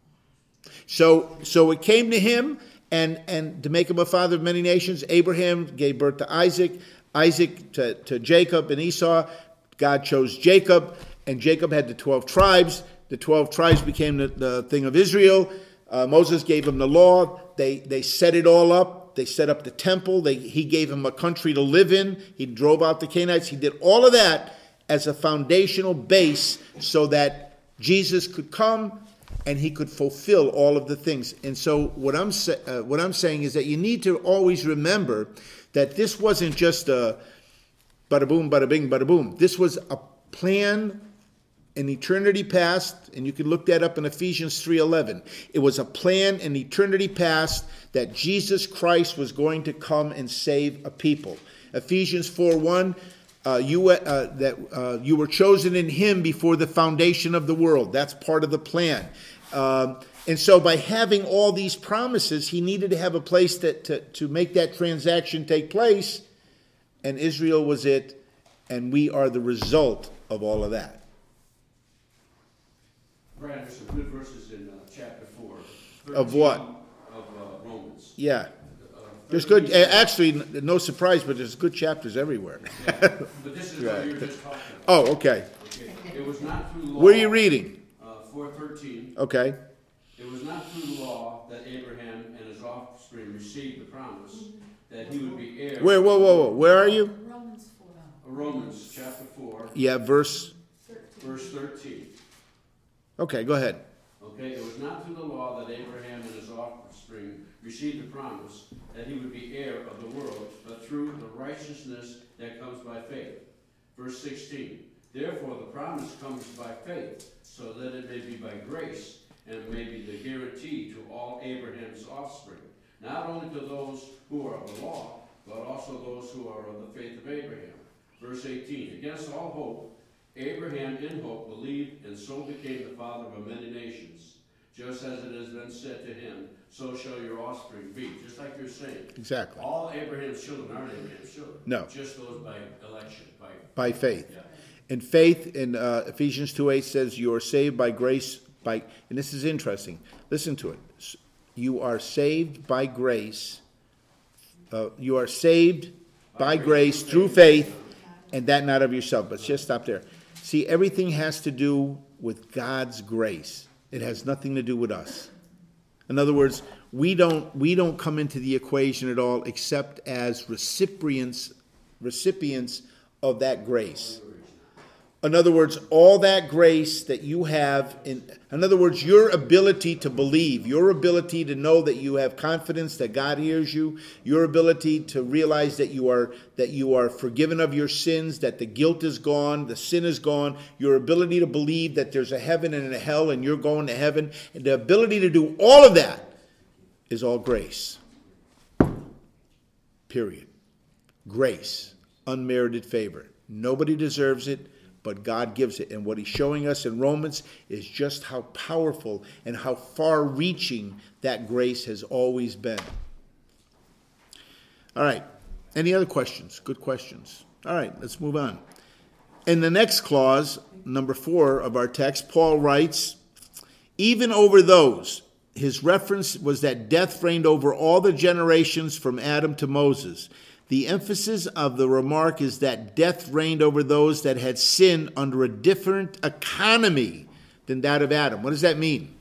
So it came to him, and to make him a father of many nations. Abraham gave birth to Isaac, Isaac to Jacob and Esau. God chose Jacob, and Jacob had the 12 tribes. The 12 tribes became the thing of Israel. Moses gave them the law. They set it all up. They set up the temple. He gave them a country to live in. He drove out the Canaanites. He did all of that as a foundational base so that Jesus could come and he could fulfill all of the things. And so what I'm saying is that you need to always remember that this wasn't just a bada boom, bada bing, bada boom. This was a plan in eternity past, and you can look that up in Ephesians 3:11. It was a plan in eternity past that Jesus Christ was going to come and save a people. Ephesians 4:1, you were chosen in him before the foundation of the world. That's part of the plan. And so by having all these promises, he needed to have a place to make that transaction take place, and Israel was it, and we are the result of all of that. Brad, there's some good verses in chapter 4. Of what? Of Romans. Yeah. There's good, actually, no surprise, but there's good chapters everywhere. Yeah. But this is what you were just talking about. Oh, okay. Okay. It was not through law. Where are you reading? 4:13. Okay. It was not through law that Abraham and his offspring received the promise that he would be heir. Whoa. Where are you? Romans 4. Romans chapter 4, Yeah, verse. 13. verse 13. Okay, go ahead. Okay, it was not through the law that Abraham and his offspring received the promise that he would be heir of the world, but through the righteousness that comes by faith. Verse 16. Therefore the promise comes by faith, so that it may be by grace, and may be the guarantee to all Abraham's offspring, not only to those who are of the law, but also those who are of the faith of Abraham. Verse 18. Against all hope, Abraham in hope believed and so became the father of many nations. Just as it has been said to him, so shall your offspring be. Just like you're saying. Exactly. All Abraham's children aren't Abraham's children. No. Just those by election. By faith. Yeah. And faith in Ephesians 2:8 says you are saved by grace and this is interesting. Listen to it. You are saved by grace. You are saved by grace through faith, and that not of yourself. But just stop there. See, everything has to do with God's grace. It has nothing to do with us. In other words, we don't come into the equation at all except as recipients of that grace. In other words, all that grace that you have, in other words, your ability to believe, your ability to know that you have confidence that God hears you, your ability to realize that you are forgiven of your sins, that the guilt is gone, the sin is gone, your ability to believe that there's a heaven and a hell and you're going to heaven, and the ability to do all of that is all grace. Period. Grace. Unmerited favor. Nobody deserves it, but God gives it. And what he's showing us in Romans is just how powerful and how far-reaching that grace has always been. All right. Any other questions? Good questions. All right, let's move on. In the next clause, number 4 of our text, Paul writes, even over those, his reference was that death reigned over all the generations from Adam to Moses. The emphasis of the remark is that death reigned over those that had sinned under a different economy than that of Adam. What does that mean?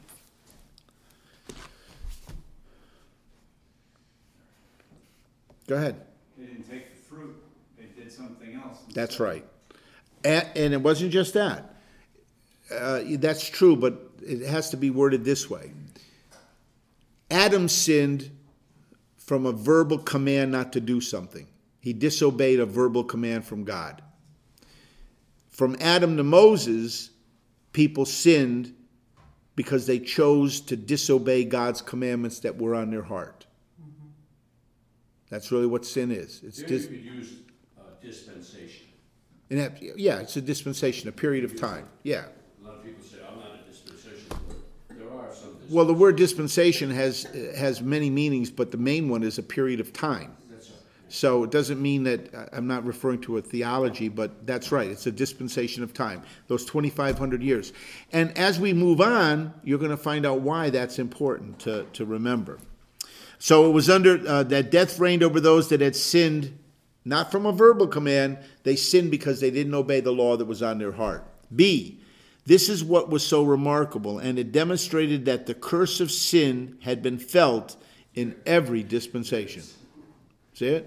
Go ahead. They didn't take the fruit. They did something else. That's right. And it wasn't just that. That's true, but it has to be worded this way. Adam sinned from a verbal command not to do something. He disobeyed a verbal command from God. From Adam to Moses, people sinned because they chose to disobey God's commandments that were on their heart. Mm-hmm. That's really what sin is. It's you could use dispensation. It's a dispensation, a period of time. Yeah. A lot of people say, I'm not a dispensation. There are some dispensations. Well, the word dispensation has many meanings, but the main one is a period of time. That's right. So it doesn't mean that I'm not referring to a theology, but that's right. It's a dispensation of time, those 2,500 years. And as we move on, you're going to find out why that's important to remember. So it was under that death reigned over those that had sinned, not from a verbal command. They sinned because they didn't obey the law that was on their heart. B, this is what was so remarkable, and it demonstrated that the curse of sin had been felt in every dispensation. See it?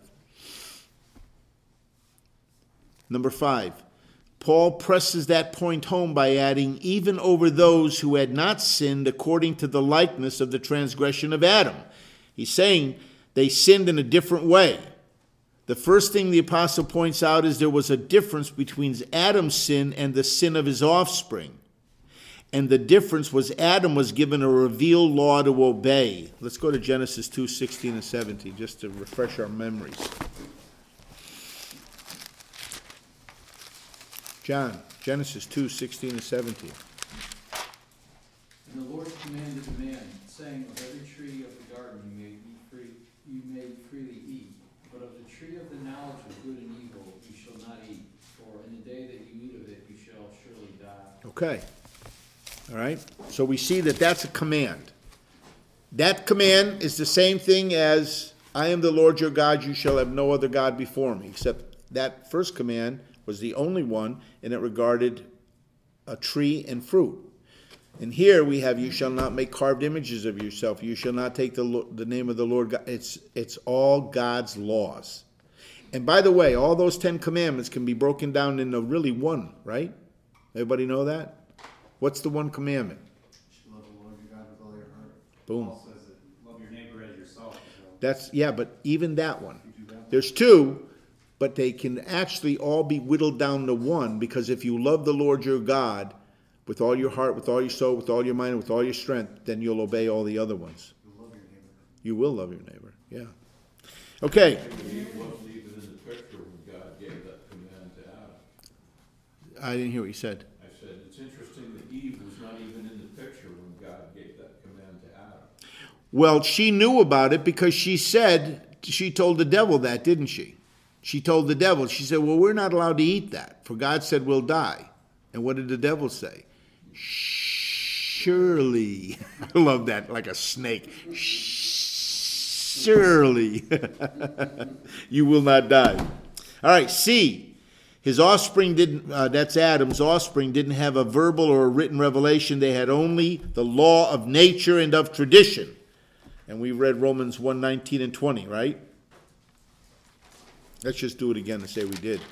Number 5, Paul presses that point home by adding, even over those who had not sinned according to the likeness of the transgression of Adam. He's saying they sinned in a different way. The first thing the apostle points out is there was a difference between Adam's sin and the sin of his offspring. And the difference was Adam was given a revealed law to obey. Let's go to Genesis 2:16 and 17, just to refresh our memories. John, Genesis 2:16 and 17. And the Lord commanded the man, saying, of every tree of the garden you may freely eat, but of the tree of the knowledge of good and evil you shall not eat, for in the day that you eat of it you shall surely die. Okay. All right. So we see that that's a command. That command is the same thing as, I am the Lord your God, you shall have no other God before me. Except that first command was the only one, and it regarded a tree and fruit. And here we have, you shall not make carved images of yourself. You shall not take the name of the Lord God. It's all God's laws. And by the way, all those 10 commandments can be broken down into really one, right? Everybody know that? What's the one commandment? You should love the Lord your God with all your heart. Boom. Paul says that love your neighbor as yourself. But even that one. There's 2, but they can actually all be whittled down to one, because if you love the Lord your God with all your heart, with all your soul, with all your mind, with all your strength, then you'll obey all the other ones. You'll love your neighbor. You will love your neighbor, yeah. Okay. It wasn't even in the picture when God gave that command to I didn't hear what you said. I said, it's interesting that Eve was not even in the picture when God gave that command to Adam. Well, she knew about it because she told the devil that, didn't she? She told the devil, she said, well, we're not allowed to eat that, for God said we'll die. And what did the devil say? Surely. I love that, like a snake. Surely. You will not die. All right, C. His offspring didn't, that's Adam's offspring, didn't have a verbal or a written revelation. They had only the law of nature and of tradition. And we read Romans 1:19 and 20, right? Let's just do it again and say we did.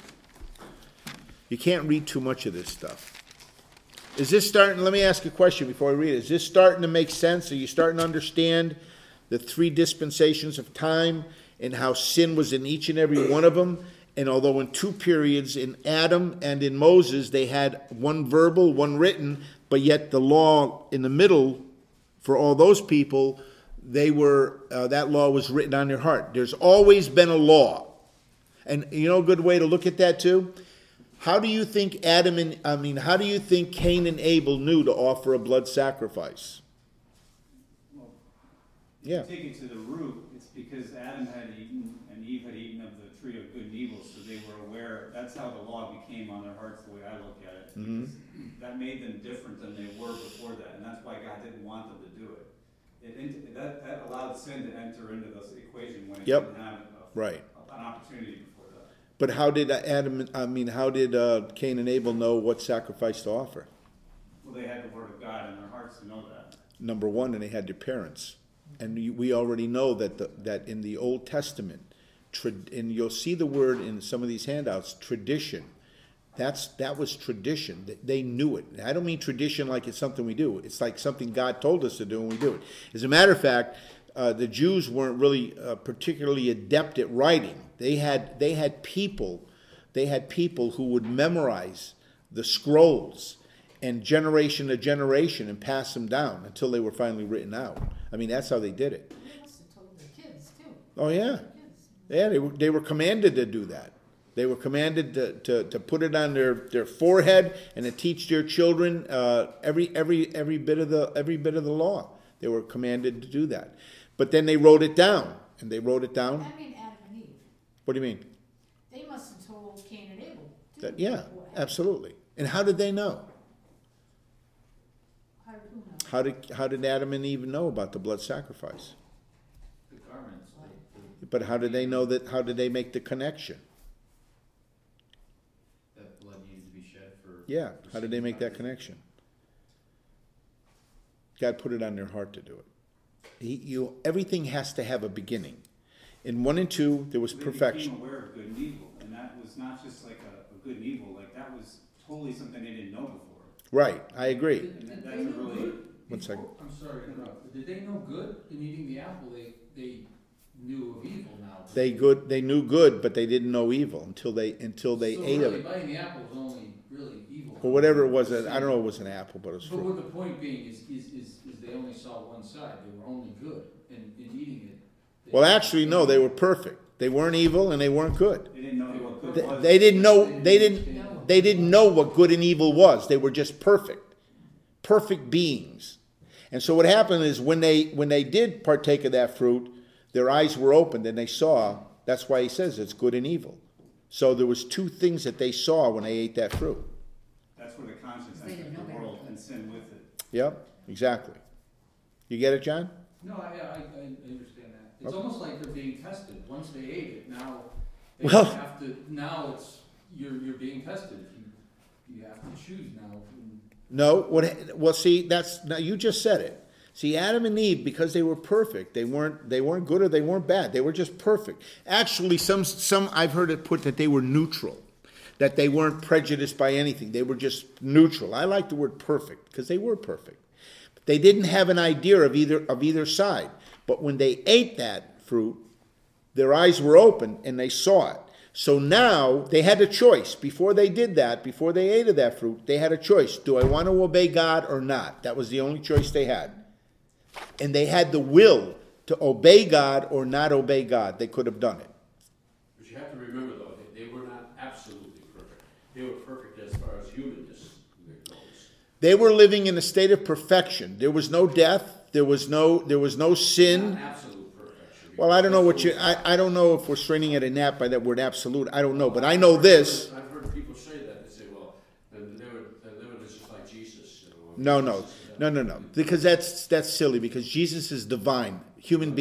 You can't read too much of this stuff. Is this starting, let me ask a question before I read it. Is this starting to make sense? Are you starting to understand the three dispensations of time and how sin was in each and every one of them? And although in two periods, in Adam and in Moses, they had one verbal, one written, but yet the law in the middle for all those people, they were that law was written on their heart. There's always been a law. And you know a good way to look at that too? How do you think how do you think Cain and Abel knew to offer a blood sacrifice? Well, Yeah. take it to the root, it's because Adam had eaten and Eve had eaten of the tree of good and evil, so they were aware. That's how the law became on their hearts, the way I look at it. Mhm. Because that made them different than they were before that, and that's why God didn't want them to do it. That allowed sin to enter into this equation when it Yep. didn't have Right. an opportunity before that. But how did Cain and Abel know what sacrifice to offer? Well, they had the word of God in their hearts to know that. Number one, and they had their parents. And we already know that in the Old Testament, and you'll see the word in some of these handouts, tradition. That was tradition. They knew it. I don't mean tradition like it's something we do. It's like something God told us to do and we do it. As a matter of fact, the Jews weren't really particularly adept at writing. They had people who would memorize the scrolls and generation to generation and pass them down until they were finally written out. I mean, that's how they did it. They must have told their kids too. Oh yeah, Their kids. yeah. They were commanded to do that. They were commanded to put it on their forehead and to teach their children every bit of the law. They were commanded to do that. But then they wrote it down, and they wrote it down. I mean Adam and Eve. What do you mean? They must have told Cain and Abel too. Yeah, what happened. absolutely. And how did they know? How did who know? How did Adam and Eve know about the blood sacrifice? The garments, But how did they know that? How did they make the connection? that blood needed to be shed for. Yeah, how did they make that connection? God put it on their heart to do it. Everything has to have a beginning. In 1 and 2, there was They perfection. became aware of good and evil, and that was not just like a good and evil, like that was totally something they didn't know before. Right, I agree. And that's a really, One second. I'm sorry to interrupt, but did they know good in eating the apple? They knew of evil now. They knew good, but they didn't know evil until they ate so of really, it. biting the apple was only really evil. Or whatever it was, I don't know if it was an apple, but it was But fruit. what the point being is they only saw one side. They were only good, and in eating it. Well, actually, no, they were perfect. They weren't evil and they weren't good. they didn't know what good was. They didn't know what good and evil was. They were just perfect beings. And so what happened is when they did partake of that fruit, their eyes were opened and they saw. That's why he says it's good and evil. So there was two things that they saw when they ate that fruit. That's where the conscience They didn't entered know the better. world and sin with it. Yep, exactly. You get it, John? No, I understand that. It's Okay. almost like they're being tested. Once they ate it, now they Well- have to. Now it's you're being tested. You have to choose now. No. Well, see, now you just said it. See, Adam and Eve, because they were perfect, they weren't good or they weren't bad. They were just perfect. Actually, some I've heard it put that they were neutral, that they weren't prejudiced by anything. They were just neutral. I like the word perfect because they were perfect. They didn't have an idea of either side. But when they ate that fruit, their eyes were open and they saw it. So now they had a choice. Before they did that, before they ate of that fruit, they had a choice. Do I want to obey God or not? That was the only choice they had. And they had the will to obey God or not obey God. They could have done it. But you have to remember, though, they were not absolutely perfect. They were perfect as far as humanness goes. They were living in a state of perfection. There was no death. There was no sin. Not absolute perfection. Well, I don't know what I don't know if we're straining at a gnat by that word absolute. I don't know, but I know this. I've heard people say that. They say, well, then they were just like Jesus. You know, No. Because that's silly. Because Jesus is divine. Human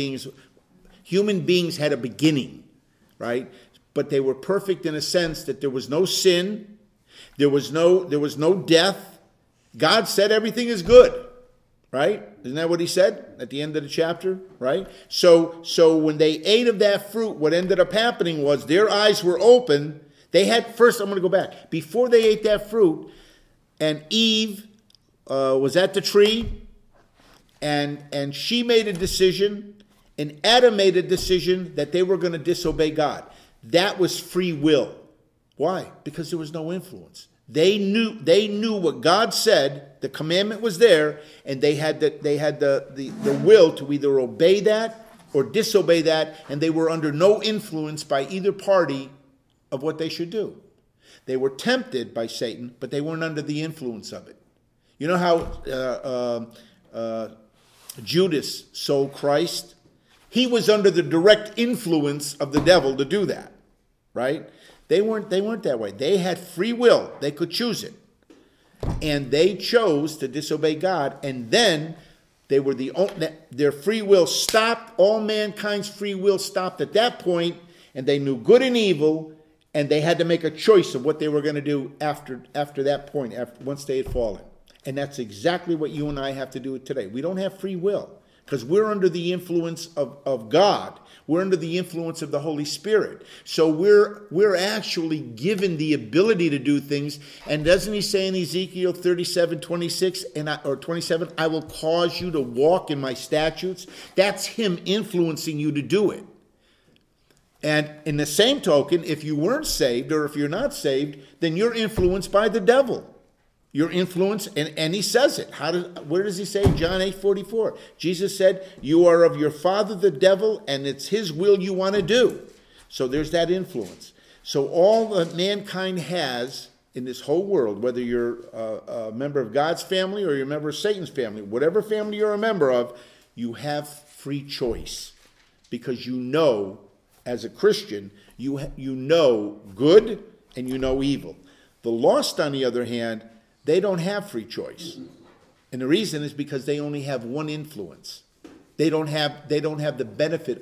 beings had a beginning, right? But they were perfect in a sense that there was no sin, there was no death. God said everything is good, right? Isn't that what he said at the end of the chapter, right? So when they ate of that fruit, what ended up happening was their eyes were open. They had, first I'm going to go back. Before they ate that fruit, and Eve was at the tree, and she made a decision, and Adam made a decision that they were going to disobey God. That was free will. Why? Because there was no influence. They knew what God said. The commandment was there, and they had the will to either obey that or disobey that, and they were under no influence by either party of what they should do. They were tempted by Satan, but they weren't under the influence of it. You know how Judas sold Christ? He was under the direct influence of the devil to do that, right? They weren't that way. They had free will. They could choose it. And they chose to disobey God, and then they were their free will stopped. All mankind's free will stopped at that point, and they knew good and evil, and they had to make a choice of what they were going to do after that point, once they had fallen. And that's exactly what you and I have to do today. We don't have free will because we're under the influence of God. We're under the influence of the Holy Spirit. So we're actually given the ability to do things. And doesn't he say in Ezekiel 37:26 or 27, I will cause you to walk in my statutes? That's him influencing you to do it. And in the same token, if you weren't saved or if you're not saved, then you're influenced by the devil. Your influence, and he says it. Where does he say? John 8:44. Jesus said, you are of your father the devil, and it's his will you want to do. So there's that influence. So all that mankind has in this whole world, whether you're a member of God's family or you're a member of Satan's family, whatever family you're a member of, you have free choice. Because you know, as a Christian, you know good and you know evil. The lost, on the other hand, they don't have free choice. And the reason is because they only have one influence. They don't have the benefit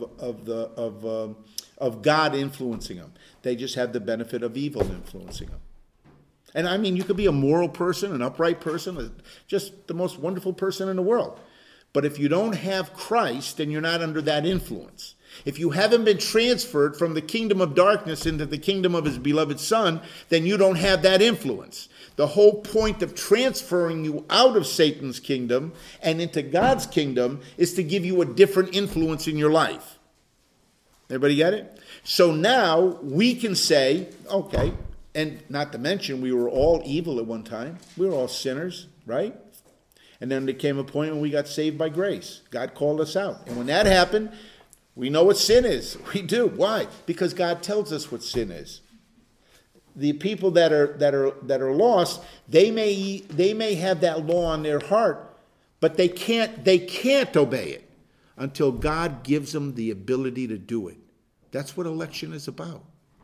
of God influencing them. They just have the benefit of evil influencing them. And I mean, you could be a moral person, an upright person, just the most wonderful person in the world. But if you don't have Christ, then you're not under that influence. If you haven't been transferred from the kingdom of darkness into the kingdom of his beloved Son, then you don't have that influence. The whole point of transferring you out of Satan's kingdom and into God's kingdom is to give you a different influence in your life. Everybody get it? So now we can say, okay, and not to mention we were all evil at one time. We were all sinners, right? And then there came a point when we got saved by grace. God called us out. And when that happened, we know what sin is. We do. Why? Because God tells us what sin is. The people that are lost, they may have that law on their heart, but they can't obey it until God gives them the ability to do it. That's what election is about.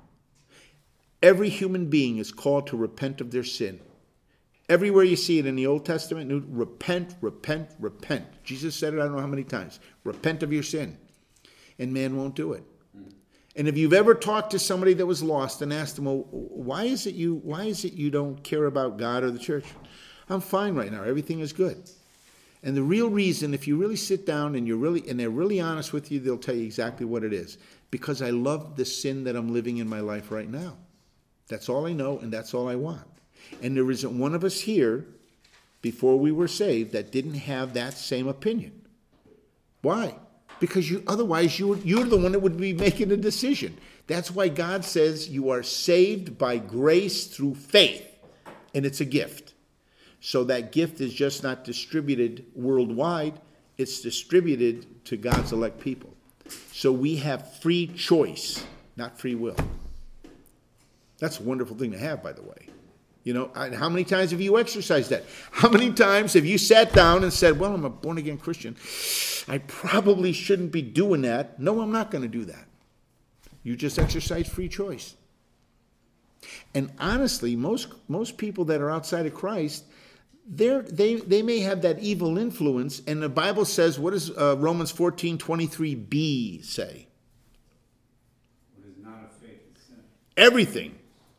Every human being is called to repent of their sin. Everywhere you see it in the Old Testament, repent, repent, repent. Jesus said it I don't know how many times. Repent of your sin. And man won't do it. And if you've ever talked to somebody that was lost and asked them, well, why is it you don't care about God or the church? I'm fine right now. Everything is good. And the real reason, if you really sit down and they're really honest with you, they'll tell you exactly what it is. Because I love the sin that I'm living in my life right now. That's all I know, and that's all I want. And there isn't one of us here, before we were saved, that didn't have that same opinion. Why? Because otherwise you're the one that would be making a decision. That's why God says you are saved by grace through faith. And it's a gift. So that gift is just not distributed worldwide. It's distributed to God's elect people. So we have free choice, not free will. That's a wonderful thing to have, by the way. You know, and how many times have you exercised that? How many times have you sat down and said, well, I'm a born-again Christian. I probably shouldn't be doing that. No, I'm not going to do that. You just exercise free choice. And honestly, most people that are outside of Christ, they may have that evil influence. And the Bible says, what does Romans 14:23b say? What is not of faith is sin. Everything.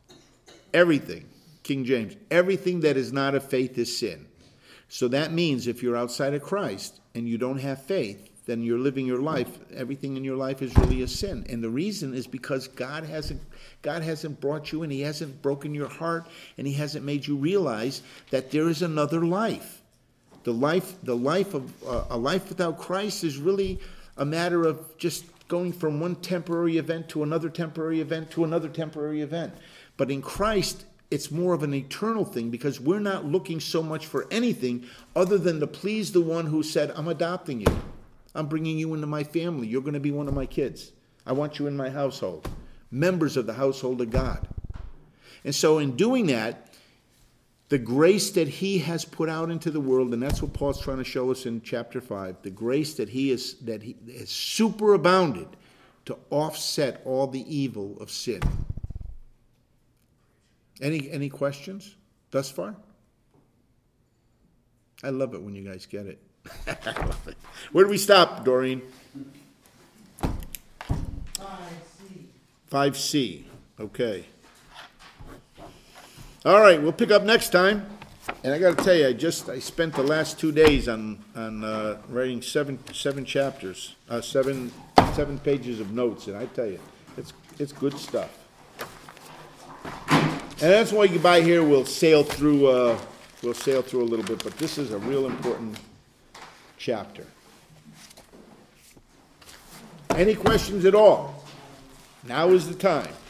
King James, everything that is not of faith is sin. So that means if you're outside of Christ and you don't have faith, then you're living your life, everything in your life is really a sin. And the reason is because God hasn't brought you in, He hasn't broken your heart, and He hasn't made you realize that there is another life. A life without Christ is really a matter of just going from one temporary event to another temporary event to another temporary event. But in Christ, it's more of an eternal thing, because we're not looking so much for anything other than to please the one who said, I'm adopting you. I'm bringing you into my family. You're going to be one of my kids. I want you in my household. Members of the household of God. And so in doing that, the grace that He has put out into the world, and that's what Paul's trying to show us in chapter 5, the grace that He has superabounded to offset all the evil of sin. Any questions thus far? I love it when you guys get it. I love it. Where do we stop, Doreen? 5C. 5C. Okay. All right, we'll pick up next time. And I got to tell you, I spent the last 2 days on writing seven chapters, seven pages of notes, and I tell you, it's good stuff. And that's why you buy here. We'll sail through a little bit, but this is a real important chapter. Any questions at all? Now is the time.